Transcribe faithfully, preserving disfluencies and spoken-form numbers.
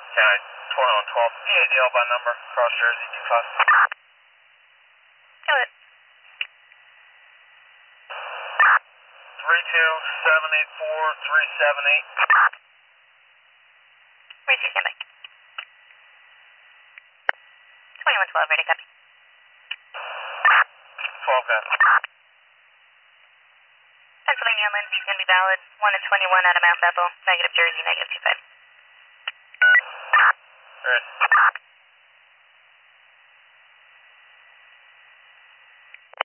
County twenty-one twelve. E A D L by number, cross Jersey, two five. Got it. three two seven eight four three seven eight. Reach your standby. twenty-one twelve, ready, copy. twelve gun. Pennsylvania on Lindsay is going to be valid. one and twenty-one out of Mount Bethel. Negative Jersey, negative two five. Good.